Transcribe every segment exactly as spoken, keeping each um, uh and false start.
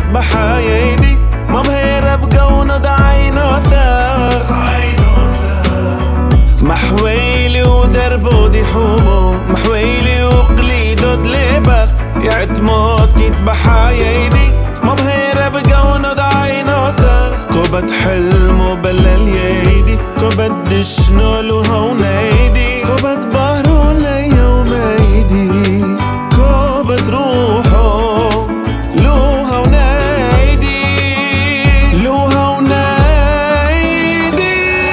بحايدي مبهرة بقوند عينو ثاخ محويلي ودربو دي حومو محويلي وقليدو دليبخ يعتمود كيت بحايدي مبهرة بقوند عينو ثاخ كوبت حلمو بلل يدي كوبت دشنولو هونيدي كوبت بهرو ليا وميدي كوبت روحو لوها ونايدي لوها ونايدي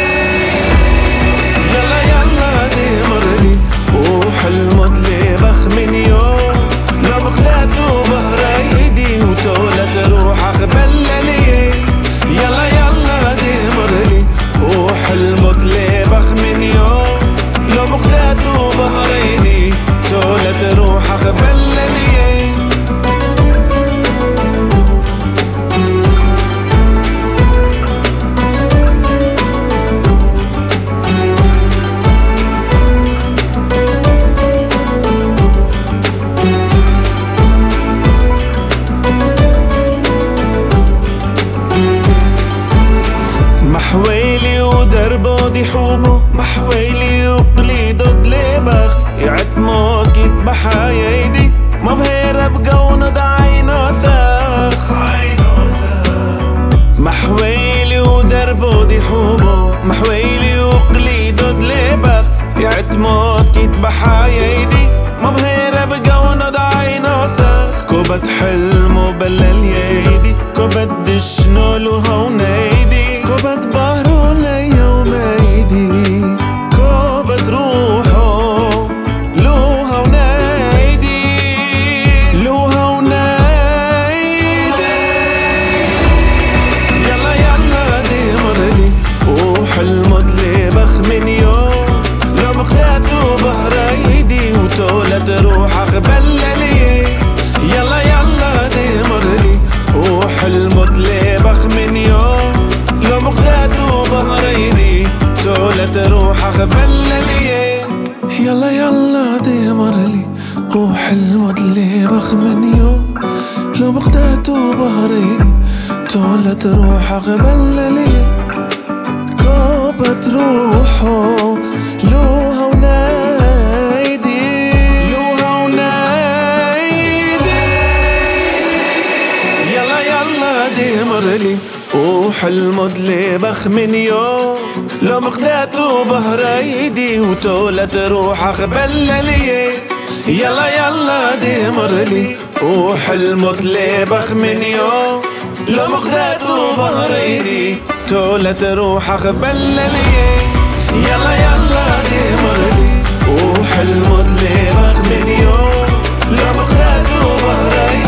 يلا يلا دي مرلي وحلمو دليبخ من يوم لو بقلاتو بهرايدي وتولت روح اخبللي يلا يلا دي مرلي وحلمو دليبخ من يوم لو بقلاتو بهرايدي تولت روح اخبللي محويلي ودربو دي حومو محويلي وقليدو دليبخ يعتمو كيت بحايدي مبهرة بقوند عينو ثاخ محويلي ودربو دي حومو محويلي وقليدو دليبخ يعتمو كيت بحايدي مبهرة بقوند عينو ثاخ كوبت حلمو بلل يدي كوبت دشنولو هونيدي كوبت بهرو ليا وميدي كوبت روحو لوها ونايدي لوها ونايدي يلا يلا دي مرلي وحلمو دليبخ من يوم لو بقلاتو بهرايدي وتولت روح اخبللي يلا يلا دي مرلي وحلمو دليبخ من يوم لو بقلاتو بهرايدي تولت روح اخبللي يلا يلا دي مرلي وحلمو دليبخ من يوم لو بقلاتو بهرايدي تولت روح اخبللي كوبت روحو لوها ونايدي لوها ونايدي يلا يلا دي مرلي وحلمو دليبخ من يوم لو بقلاتو بهرايدي وتولت روح اخبللي يلا يلا دي مرلي وحلمو دليبخ من يوم لو بقلاتو بهرايدي تولت روح اخبللي يلا يلا دي مرلي وحلمو دليبخ من يوم لو بقلاتو بهرايدي